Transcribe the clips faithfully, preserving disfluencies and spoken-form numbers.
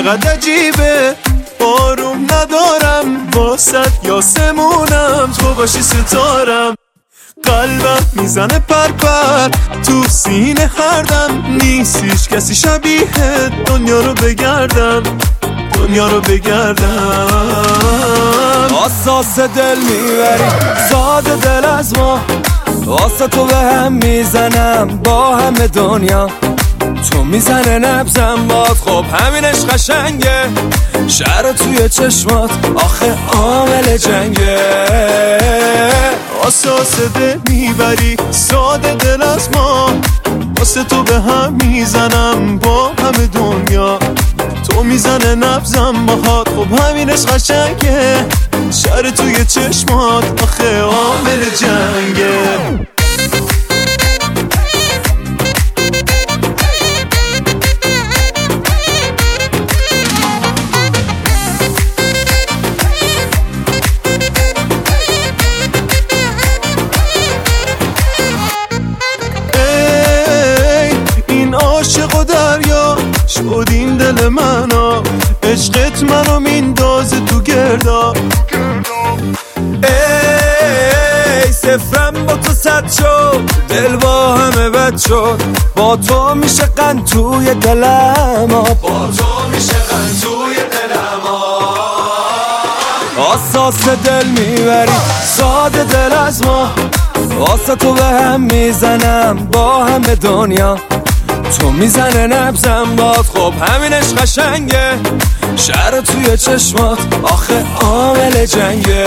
چقدر عجیبه آروم ندارم واسد یاسمونم تو باشی ستارم قلبم میزنه پرپر تو سینه هردم نیست هیچ کسی شبیه دنیا رو بگردم دنیا رو بگردم اساس دل میبری زاد دل از ما واسه تو به هم میزنم با همه دنیا تو میزنه نبزم باد خب همینش قشنگه شهر توی چشمات آخه عامل جنگه اساس دل میبری ساده دل از ما واسه تو به هم میزنم با همه دنیا تو میزنه نبزم باهات خب همینش قشنگه شهر توی چشمات آخه عامل جنگه عاشق و دریا شدیم دل منو عشقت منو میندازه تو گردا ای صفرم با تو صد شد دل با همه بد شد با تو میشه قند توی دلم با تو میشه قند توی دلم اساس دل میبری ساده دل از ما واسه تو به هم میزنم با همه دنیا تو میزنه نبزم باد خب همینش قشنگه شهر توی چشمات آخه عامل جنگه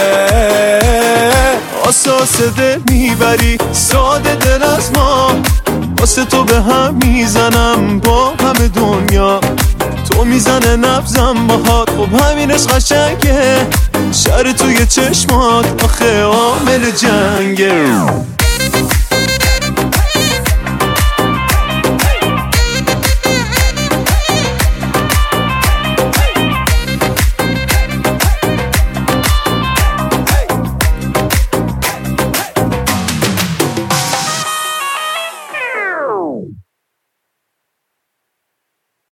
اساس دل میبری ساده دل از ما واسه تو به هم میزنم با همه دنیا تو میزنه نبزم باهات خب همینش قشنگه شهر توی چشمات آخه عامل جنگه